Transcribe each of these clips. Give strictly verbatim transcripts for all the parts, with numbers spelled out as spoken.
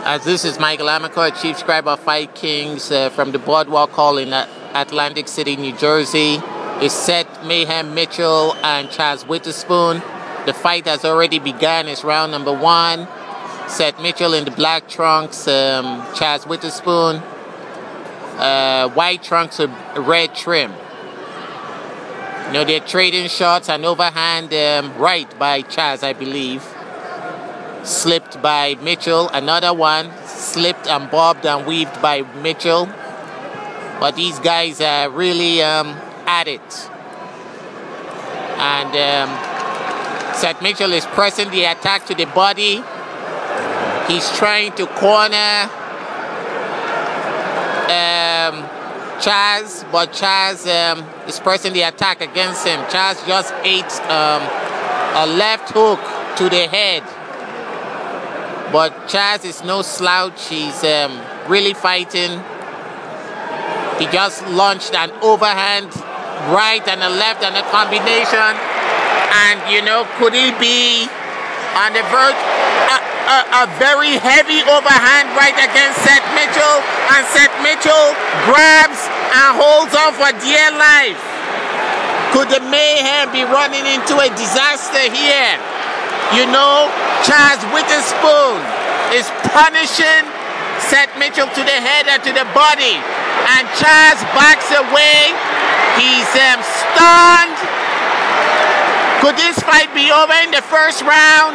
As this is Michael Amico, chief scribe of Fight Kings uh, from the Boardwalk Hall in uh, Atlantic City, New Jersey. It's Seth Mayhem Mitchell and Chaz Witherspoon. The fight has already begun. It's round number one. Seth Mitchell in the black trunks, um, Chaz Witherspoon, uh, white trunks with red trim. You know, they're trading shots, an overhand um, right by Chaz, I believe. Slipped by Mitchell, another one slipped and bobbed and weaved by Mitchell. But these guys are really um, at it. And um, Seth Mitchell is pressing the attack to the body. He's trying to corner um, Chaz, but Chaz um, is pressing the attack against him. Chaz just ate um, a left hook to the head. But Chaz is no slouch. He's um, really fighting. He just launched an overhand right and a left and a combination. And, you know, could he be on the verge? A, a, a very heavy overhand right against Seth Mitchell. And Seth Mitchell grabs and holds on for dear life. Could the mayhem be running into a disaster here? You know, Chaz Witherspoon is punishing Seth Mitchell to the head and to the body. And Chaz backs away. He's um, stunned. Could this fight be over in the first round?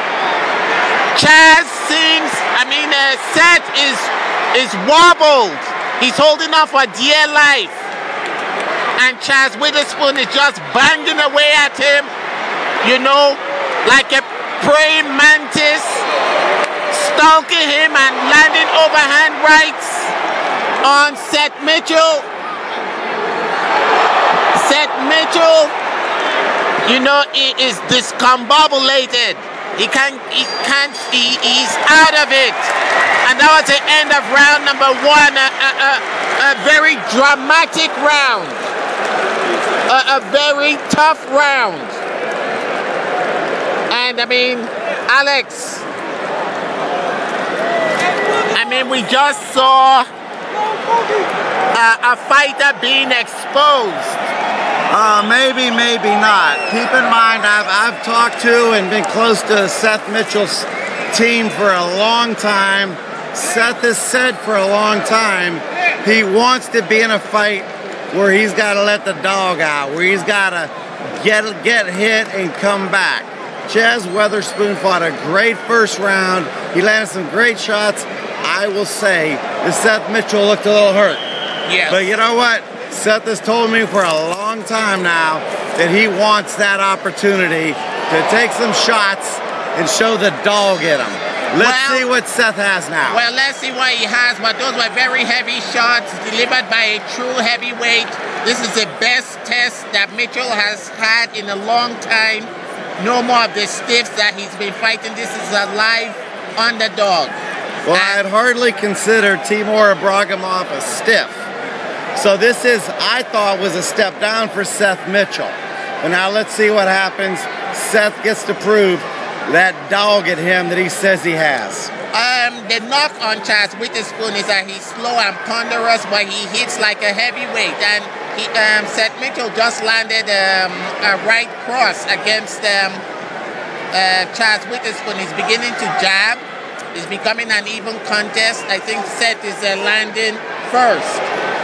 Chaz seems, I mean, uh, Seth is, is wobbled. He's holding on for dear life. And Chaz Witherspoon is just banging away at him. You know, like a praying mantis, stalking him and landing overhand rights on Seth Mitchell. Seth Mitchell, you know, he is discombobulated. He can't, he can't, he, he's out of it. And that was the end of round number one, a, a, a, a very dramatic round, a, a very tough round. And I mean, Alex, I mean, we just saw a, a fighter being exposed. Uh, maybe, maybe not. Keep in mind, I've, I've talked to and been close to Seth Mitchell's team for a long time. Seth has said for a long time he wants to be in a fight where he's got to let the dog out, where he's got to get, get hit and come back. Chaz Witherspoon fought a great first round. He landed some great shots. I will say that Seth Mitchell looked a little hurt. Yes. But you know what? Seth has told me for a long time now that he wants that opportunity to take some shots and show the dog in him. Let's well, see what Seth has now. Well, let's see what he has, but those were very heavy shots delivered by a true heavyweight. This is the best test that Mitchell has had in a long time. No more of the stiffs that he's been fighting. This is a live underdog. Well, and I'd hardly consider Timur Ibragimov a stiff. So this is, I thought, was a step down for Seth Mitchell. But now let's see what happens. Seth gets to prove that dog at him that he says he has. Um, the knock on Chaz Witherspoon is that he's slow and ponderous, but he hits like a heavyweight. And he, um, Seth Mitchell just landed um, a right cross against um, uh, Chaz Witherspoon. He's beginning to jab. It's becoming an even contest. I think Seth is uh, landing first.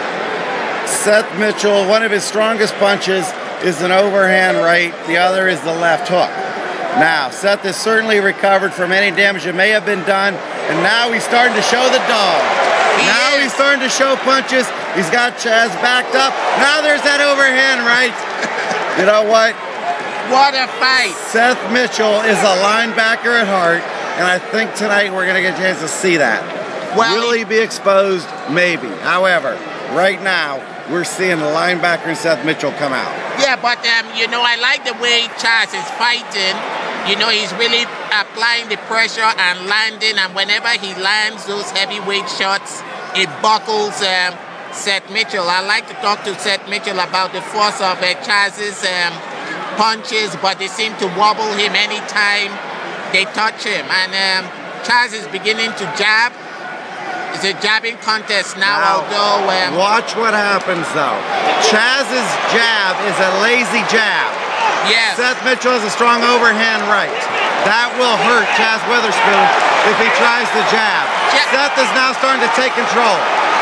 Seth Mitchell, one of his strongest punches is an overhand right. The other is the left hook. Now, Seth has certainly recovered from any damage that may have been done, and now he's starting to show the dog. He now is. he's starting to show punches. He's got Chaz backed up. Now there's that overhand right. You know what? What a fight. Seth Mitchell is a linebacker at heart, and I think tonight we're going to get a chance to see that. Well, Will he be exposed? Maybe. However, right now, we're seeing the linebacker and Seth Mitchell come out. Yeah, but, um, you know, I like the way Chaz is fighting. You know, he's really applying the pressure and landing, and whenever he lands those heavyweight shots, it buckles um, Seth Mitchell. I like to talk to Seth Mitchell about the force of uh, Chaz's um, punches, but they seem to wobble him anytime they touch him. And um, Chaz is beginning to jab. It's a jabbing contest now, Now, although... Um, watch what happens, though. Chaz's jab is a lazy jab. yes. Seth Mitchell has a strong overhand right. That will hurt Chaz Witherspoon if he tries to jab. Ja- Seth is now starting to take control.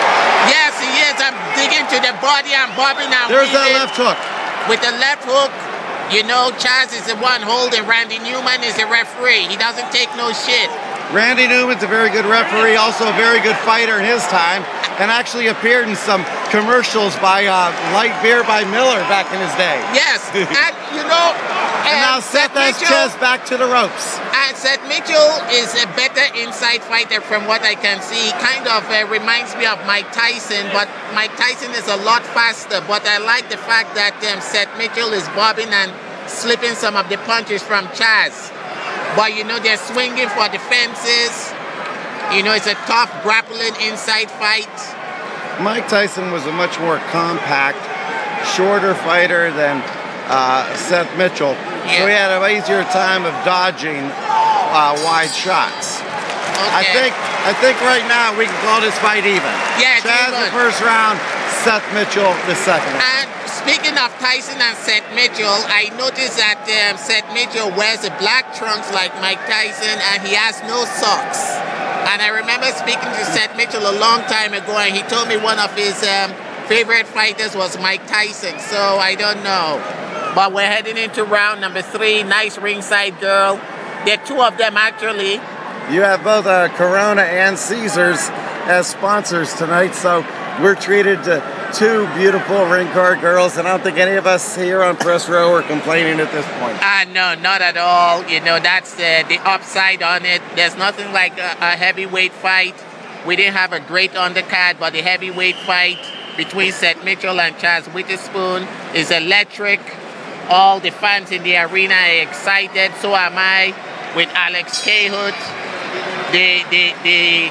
Yes, he is. I'm digging to the body. I'm bobbing and There's that weaving. left hook. With the left hook, you know, Chaz is the one holding. Randy Newman is the referee. He doesn't take no shit. Randy Newman's a very good referee, also a very good fighter in his time, and actually appeared in some commercials by uh, Light Beer by Miller back in his day. Yes, and you know, And now um, Seth has Mitchell, Chaz back to the ropes. and Seth Mitchell is a better inside fighter from what I can see. Kind of uh, reminds me of Mike Tyson, but Mike Tyson is a lot faster. But I like the fact that um, Seth Mitchell is bobbing and slipping some of the punches from Chaz. But you know, they're swinging for the fences. You know, it's a tough grappling inside fight. Mike Tyson was a much more compact, shorter fighter than uh, Seth Mitchell. Yeah. So he had an easier time of dodging uh, wide shots. Okay. I think I think right now we can call this fight even. Yeah, it's Chaz even. the first round, Seth Mitchell the second. And speaking of Tyson and Seth Mitchell, I noticed that um, Seth Mitchell wears a black trunks like Mike Tyson, and he has no socks. And I remember speaking to Seth Mitchell a long time ago, and he told me one of his um, favorite fighters was Mike Tyson. So I don't know. But we're heading into round number three. Nice ringside girl. There are two of them actually. You have both uh, Corona and Caesars as sponsors tonight, so we're treated to two beautiful ring card girls, and I don't think any of us here on Press Row are complaining at this point. Ah, uh, no, not at all. You know, that's uh, the upside on it. There's nothing like a, a heavyweight fight. We didn't have a great undercard, but the heavyweight fight between Seth Mitchell and Chaz Witherspoon is electric. All the fans in the arena are excited. So am I with Alex Cahut, the the the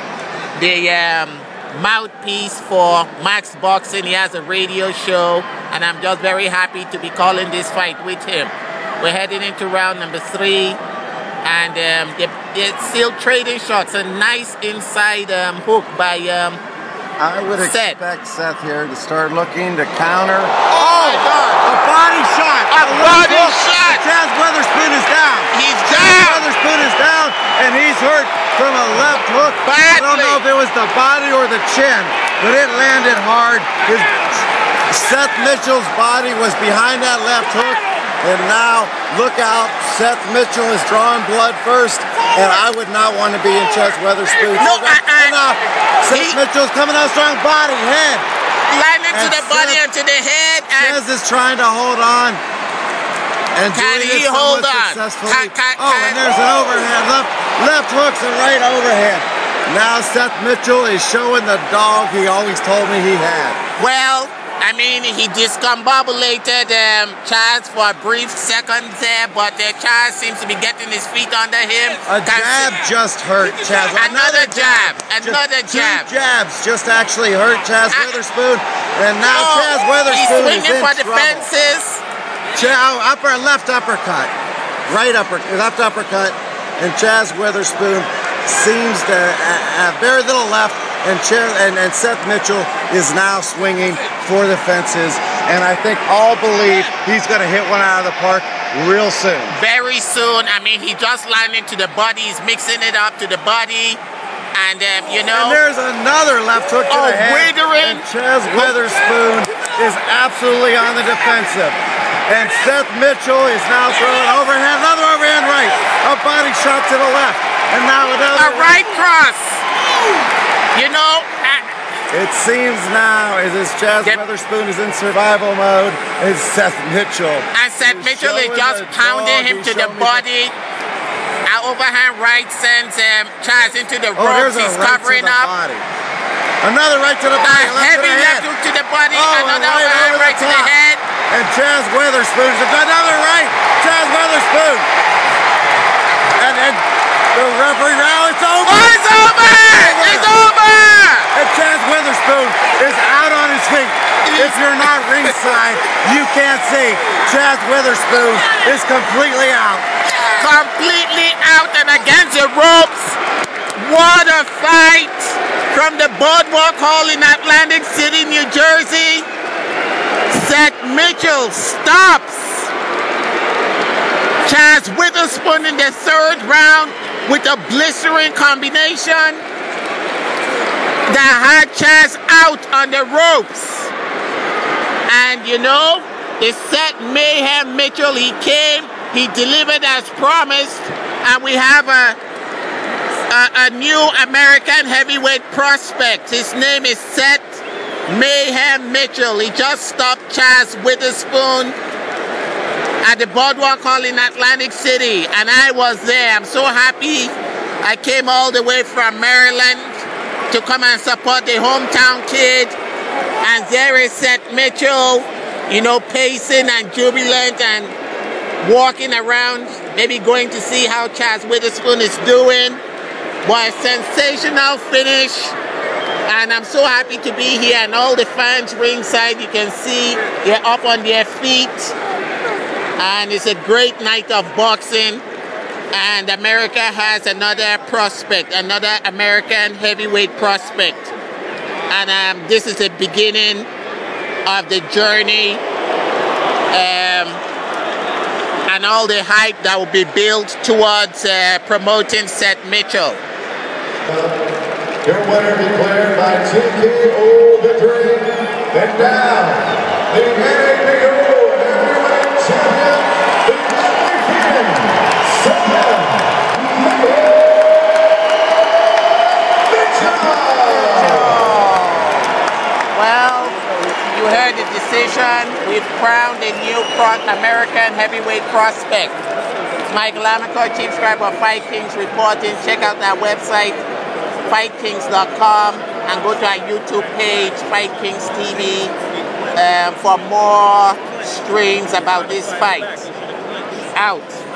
the um. mouthpiece for Max Boxing. He has a radio show, and I'm just very happy to be calling this fight with him. We're heading into round number three, and um, they, they're still trading shots. A nice inside um, hook by um, I would Seth. expect Seth here to start looking to counter. Oh my God! A body shot! A body Look, shot! Chaz Witherspoon is down! He's Chaz down! Witherspoon is down, and he's hurt from a left hook. I don't Badly. know if it was the body or the chin, but it landed hard. His, Seth Mitchell's body was behind that left hook, and now look out. Seth Mitchell is drawing blood first, and I would not want to be in Chaz Witherspoon. No, I- I- now, Seth he- Mitchell's coming out strong, body, head. Landing to And the body Seth- and to the head, and Chaz is trying to hold on. And Can doing he it hold somewhat on? successfully. Can- can- oh, and can- there's an overhand. Left, left hooks and right overhand. Now Seth Mitchell is showing the dog he always told me he had. well, I mean, he discombobulated um, Chaz for a brief second there, but uh, Chaz seems to be getting his feet under him. A Can- jab just hurt Chaz. Another jab. Another Just jab. Two jabs just actually hurt Chaz Ah. Witherspoon. And now Oh, Chaz he's Witherspoon is swinging in for the trouble. fences. Ch- oh, upper, left uppercut, right upper, left uppercut, and Chaz Witherspoon seems to have very little left, and, Ch- and, and Seth Mitchell is now swinging for the fences, and I think all believe he's going to hit one out of the park real soon. Very soon. I mean, he just landed to the body. He's mixing it up to the body. And, um, you And know, there's another left hook to Oh, the head, withering. and Chaz Witherspoon is absolutely on the defensive. And Seth Mitchell is now throwing overhand, another overhand right, a body shot to the left, and now another. a right cross. You know, uh, It seems now as as Chaz Yep. Witherspoon is in survival mode, is Seth Mitchell. and Seth He's Mitchell is showing just the pounding dog, him he's to the showing me body. An overhand right sends um, Chaz into the Oh, ropes. there's a He's right covering to the up. body. Another right to the A body, left to heavy the head. left hook to the body. Oh, Another right overhand over the right to the top. head. And Chaz Witherspoon, another right, Chaz Witherspoon. And, and the referee, now it's over. Oh, it's over! It's over! And Chaz Witherspoon is out on his feet. If you're not ringside, you can't see. Chaz Witherspoon is completely out. completely out and against the ropes. What a fight from the Boardwalk Hall in Atlantic City, New Jersey. Seth Mitchell stops Chaz Witherspoon in the third round with a blistering combination that had Chaz out on the ropes. And you know, the Seth Mayhem Mitchell, he came, he delivered as promised, and we have a A, a new American heavyweight prospect. His name is Seth Mayhem Mitchell. He just stopped Chaz Witherspoon at the Boardwalk Hall in Atlantic City, and I was there. I'm so happy. I came all the way from Maryland to come and support the hometown kid, and there is Seth Mitchell, you know, pacing and jubilant and walking around, maybe going to see how Chaz Witherspoon is doing. But a sensational finish, and I'm so happy to be here, and all the fans ringside, you can see they're up on their feet, and it's a great night of boxing, and America has another prospect, another American heavyweight prospect, and um, this is the beginning of the journey, um, and all the hype that will be built towards uh, promoting Seth Mitchell. Your winner declared by T K O victory, and now the N A B O heavyweight champion, the undefeated Seth Mitchell. Well, you heard the decision. We've crowned a new American heavyweight prospect. It's Michael Amico, Chief Scribe of Fight Kings reporting. Check out that website, fight kings dot com, and go to our YouTube page, Fight Kings T V, um, for more streams about this fight. Out.